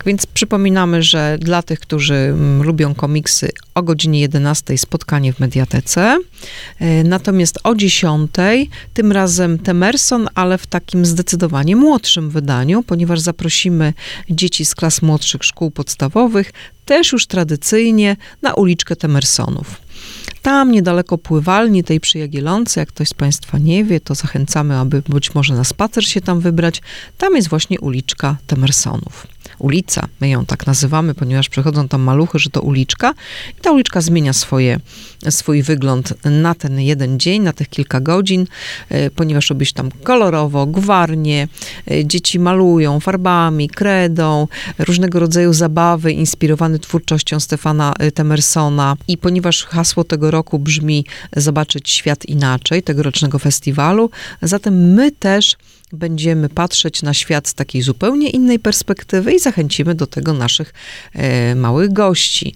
więc przypominamy, że dla tych, którzy lubią komiksy, o godzinie 11 spotkanie w Mediatece. Natomiast o 10 tym razem Temerson, ale w takim zdecydowanie młodszym wydaniu, ponieważ zaprosimy dzieci z klas młodszych szkół podstawowych, też już tradycyjnie na uliczkę Temersonów. Tam niedaleko pływalni tej przy Jagiellonce, jak ktoś z Państwa nie wie, to zachęcamy, aby być może na spacer się tam wybrać. Tam jest właśnie uliczka Temersonów. Ulica, my ją tak nazywamy, ponieważ przychodzą tam maluchy, że to uliczka. I ta uliczka zmienia swój wygląd na ten jeden dzień, na tych kilka godzin, ponieważ robi się tam kolorowo, gwarnie, dzieci malują farbami, kredą, różnego rodzaju zabawy inspirowane twórczością Stefana Temersona. I ponieważ hasło tego roku brzmi Zobaczyć świat inaczej, tegorocznego festiwalu, zatem my też będziemy patrzeć na świat z takiej zupełnie innej perspektywy i zachęcimy do tego naszych małych gości.